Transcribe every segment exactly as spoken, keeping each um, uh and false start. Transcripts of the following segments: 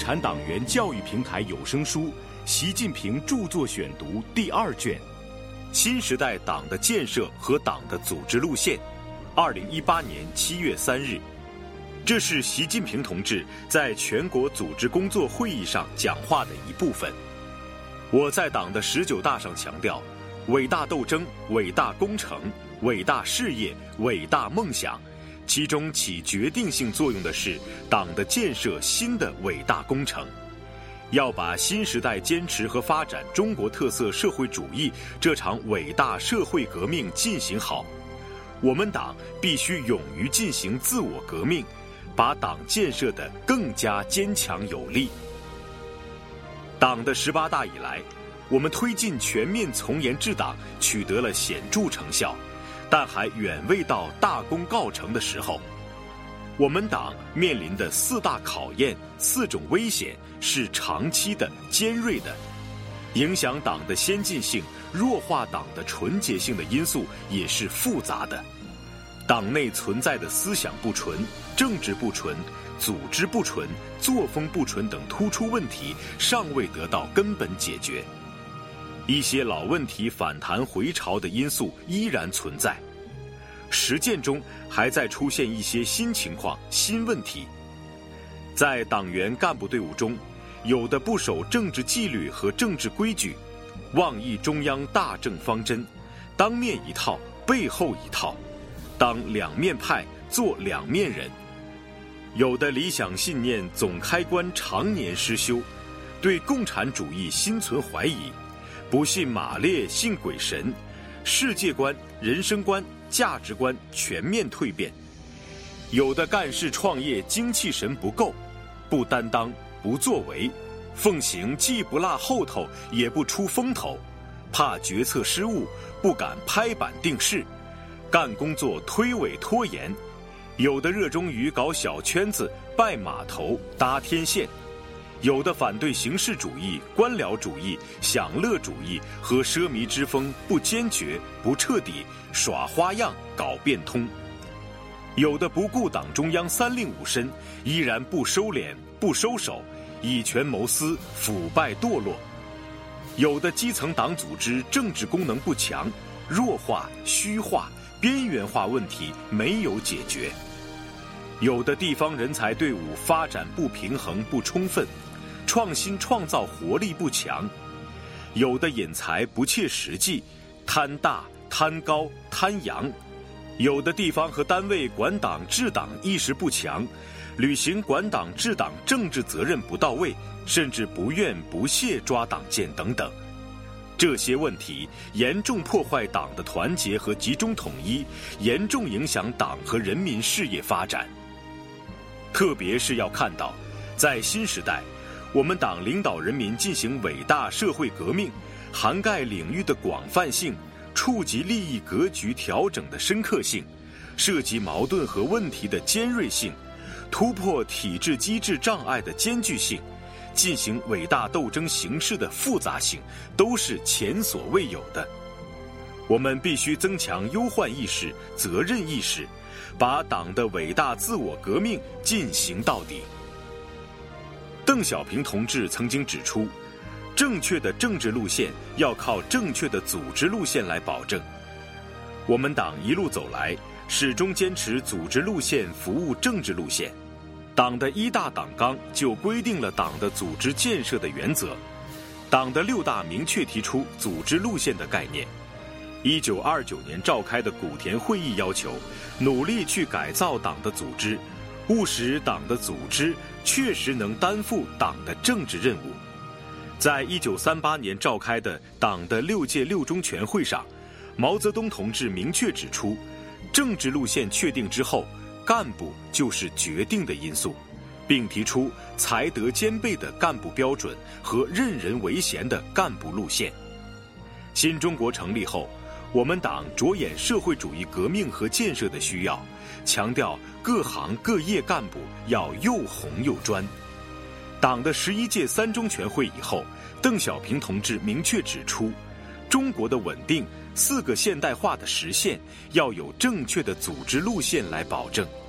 产党员教育平台有声书《习近平著作选读》第二卷，新时代党的建设和党的组织路线，二零一八年七月三日。这是习近平同志在全国组织工作会议上讲话的一部分。我在党的十九大上强调，伟大斗争、伟大工程、伟大事业、伟大梦想，其中起决定性作用的是党的建设新的伟大工程。要把新时代坚持和发展中国特色社会主义这场伟大社会革命进行好，我们党必须勇于进行自我革命，把党建设得更加坚强有力。党的十八大以来，我们推进全面从严治党取得了显著成效，但还远未到大功告成的时候。我们党面临的四大考验、四种危险是长期的、尖锐的，影响党的先进性、弱化党的纯洁性的因素也是复杂的。党内存在的思想不纯、政治不纯、组织不纯、作风不纯等突出问题尚未得到根本解决，一些老问题反弹回潮的因素依然存在，实践中还在出现一些新情况、新问题。在党员干部队伍中，有的不守政治纪律和政治规矩，妄议中央大政方针，当面一套，背后一套，当两面派，做两面人。有的理想信念总开关常年失修，对共产主义心存怀疑，不信马列，信鬼神，世界观、人生观、价值观全面蜕变。有的干事创业精气神不够，不担当，不作为，奉行既不落后头也不出风头，怕决策失误，不敢拍板定事，干工作推诿拖延。有的热衷于搞小圈子、拜码头、搭天线，有的反对形式主义、官僚主义、享乐主义和奢靡之风，不坚决、不彻底，耍花样、搞变通。有的不顾党中央三令五申，依然不收敛、不收手，以权谋私，腐败堕落。有的基层党组织政治功能不强，弱化、虚化、边缘化问题没有解决。有的地方人才队伍发展不平衡、不充分，创新创造活力不强。有的引才不切实际，贪大、贪高、贪洋。有的地方和单位管党治党意识不强，履行管党治党政治责任不到位，甚至不愿不屑抓党建等等。这些问题严重破坏党的团结和集中统一，严重影响党和人民事业发展。特别是要看到，在新时代，我们党领导人民进行伟大社会革命，涵盖领域的广泛性，触及利益格局调整的深刻性，涉及矛盾和问题的尖锐性，突破体制机制障碍的艰巨性，进行伟大斗争形势的复杂性，都是前所未有的。我们必须增强忧患意识、责任意识，把党的伟大自我革命进行到底。邓小平同志曾经指出，正确的政治路线要靠正确的组织路线来保证。我们党一路走来，始终坚持组织路线服务政治路线。党的一大党纲就规定了党的组织建设的原则，党的六大明确提出组织路线的概念。一九二九年召开的古田会议要求，努力去改造党的组织，务使党的组织确实能担负党的政治任务。在一九三八年召开的党的六届六中全会上，毛泽东同志明确指出，政治路线确定之后，干部就是决定的因素，并提出才德兼备的干部标准和任人唯贤的干部路线。新中国成立后，我们党着眼社会主义革命和建设的需要，强调各行各业干部要又红又专。党的十一届三中全会以后，邓小平同志明确指出，中国的稳定、四个现代化的实现要有正确的组织路线来保证。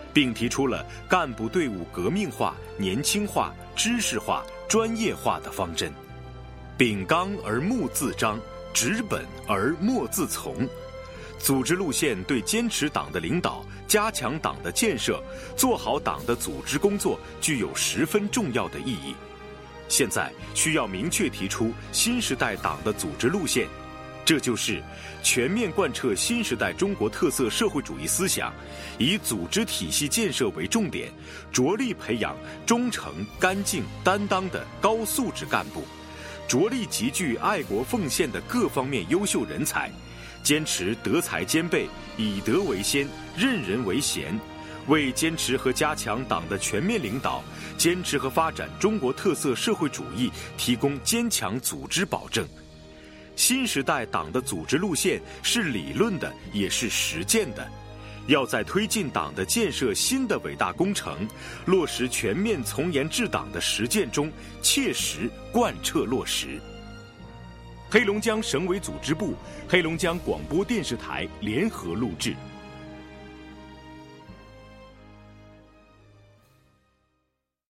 并提出了干部队伍革命化、年轻化、知识化、专业化的方针。秉纲而目自彰，执本而墨自从。组织路线对坚持党的领导、加强党的建设、做好党的组织工作具有十分重要的意义。现在需要明确提出新时代党的组织路线，这就是全面贯彻新时代中国特色社会主义思想，以组织体系建设为重点，着力培养忠诚、干净、担当的高素质干部，着力集聚爱国奉献的各方面优秀人才，坚持德才兼备、以德为先、任人唯贤，为坚持和加强党的全面领导、坚持和发展中国特色社会主义提供坚强组织保证。新时代党的组织路线是理论的，也是实践的，要在推进党的建设新的伟大工程、落实全面从严治党的实践中切实贯彻落实。黑龙江省委组织部、黑龙江广播电视台联合录制。